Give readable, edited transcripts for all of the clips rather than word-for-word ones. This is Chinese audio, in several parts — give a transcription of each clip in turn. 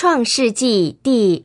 创世纪第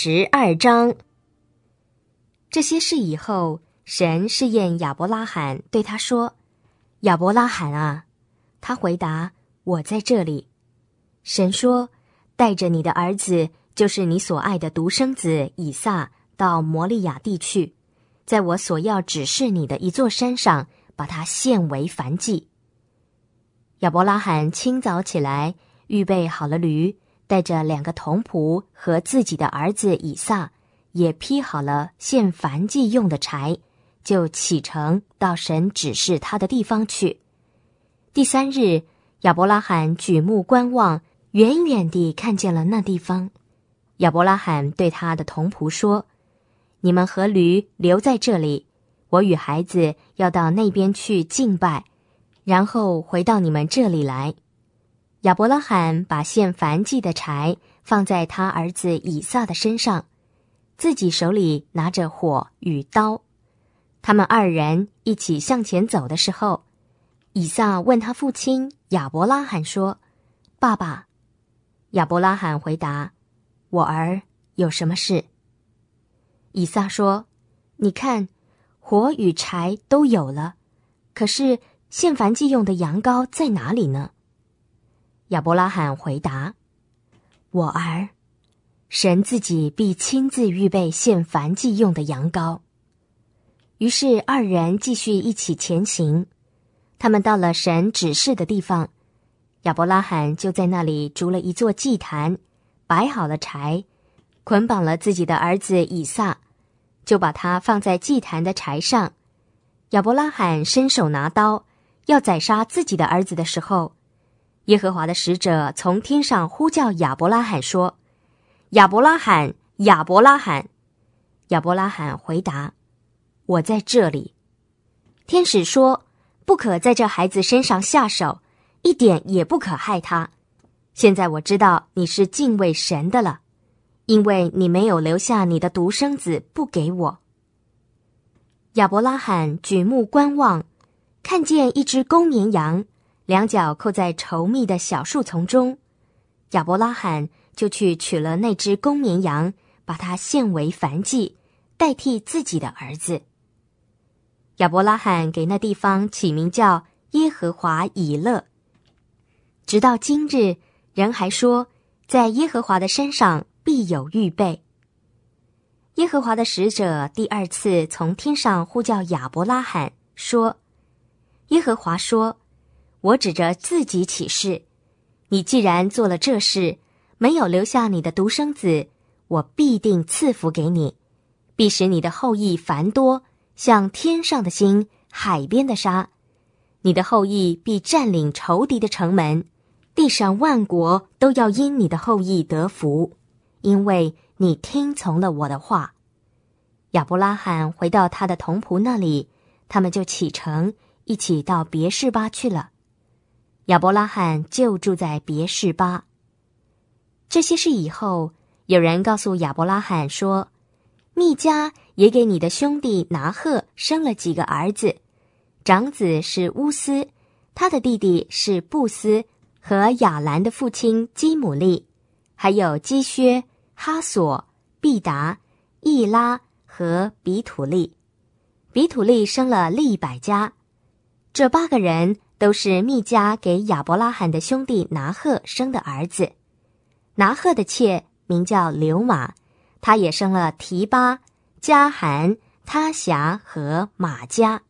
22章。这些事以后，神试验亚伯拉罕，对他说：亚伯拉罕啊！他回答：我在这里。神说：带着你的儿子，就是你所爱的独生子以撒，到摩利亚地去，在我所要指示你的一座山上，把他献为燔祭。亚伯拉罕清早起来，预备好了驴，带着2个童仆和自己的儿子以撒，也劈好了献燔祭用的柴，就启程到神指示他的地方去。第3日，亚伯拉罕举目观望，远远地看见了那地方。亚伯拉罕对他的童仆说：你们和驴留在这里，我与孩子要到那边去敬拜，然后回到你们这里来。亚伯拉罕把献燔祭的柴放在他儿子以撒的身上，自己手里拿着火与刀。他们2人一起向前走的时候，以撒问他父亲亚伯拉罕说：爸爸。亚伯拉罕回答：我儿，有什么事？以撒说：你看，火与柴都有了，可是献燔祭用的羊羔在哪里呢？亚伯拉罕回答：我儿，神自己必亲自预备献燔祭用的羊羔。于是2人继续一起前行。他们到了神指示的地方，亚伯拉罕就在那里筑了一座祭坛，摆好了柴，捆绑了自己的儿子以撒，就把他放在祭坛的柴上。亚伯拉罕伸手拿刀，要宰杀自己的儿子的时候，耶和华的使者从天上呼叫亚伯拉罕说：亚伯拉罕，亚伯拉罕！亚伯拉罕回答：我在这里。天使说：不可在这孩子身上下手，一点也不可害他。现在我知道你是敬畏神的了，因为你没有留下你的独生子不给我。亚伯拉罕举目观望，看见一只公绵羊，2脚扣在稠密的小树丛中。亚伯拉罕就去取了那只公绵羊，把它献为燔祭，代替自己的儿子。亚伯拉罕给那地方起名叫耶和华以勒。直到今日，人还说，在耶和华的山上必有预备。耶和华的使者第2次从天上呼叫亚伯拉罕，说：耶和华说，我指着自己起誓，你既然做了这事，没有留下你的独生子，我必定赐福给你，必使你的后裔繁多，像天上的星，海边的沙。你的后裔必占领仇敌的城门，地上万国都要因你的后裔得福，因为你听从了我的话。亚伯拉罕回到他的童仆那里，他们就启程，一起到别是巴去了。亚伯拉罕就住在别是巴。这些事以后，有人告诉亚伯拉罕说：密迦也给你的兄弟拿鹤生了几个儿子，长子是乌斯，他的弟弟是布斯和亚兰的父亲基姆利，还有基薛、哈索、毕达、易拉和比土利。比土利生了利百加。这8个人都是密迦给亚伯拉罕的兄弟拿鹤生的儿子。拿鹤的妾名叫流玛，他也生了提巴、加含、他辖和玛迦。